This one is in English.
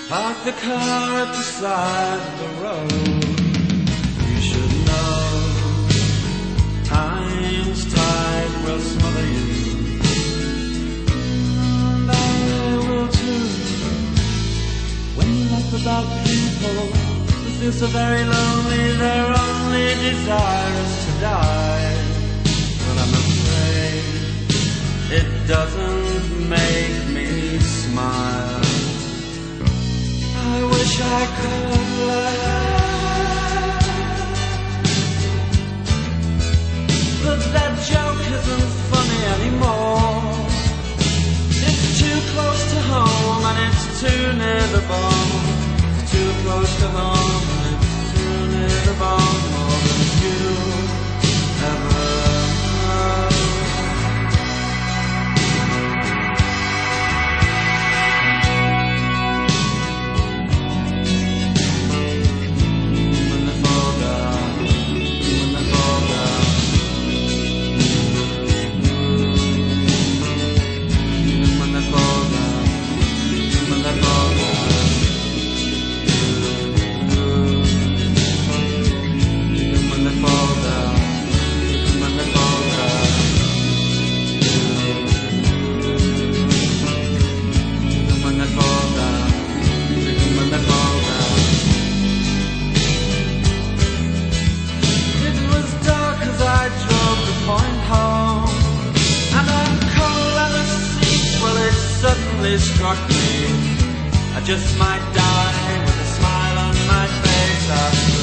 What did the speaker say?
Park the car at the side of the road. You should know time's tide will smother you, and I will too. When you laugh about people who feel so very lonely, they're only desirous to die. But I'm afraid it doesn't make me smile. I wish I could laugh, but that joke isn't funny anymore. It's too close to home and it's too near the bone. It's too close to home and it's too near the bone. More than you ever know. Struck me, I just might die with a smile on my face.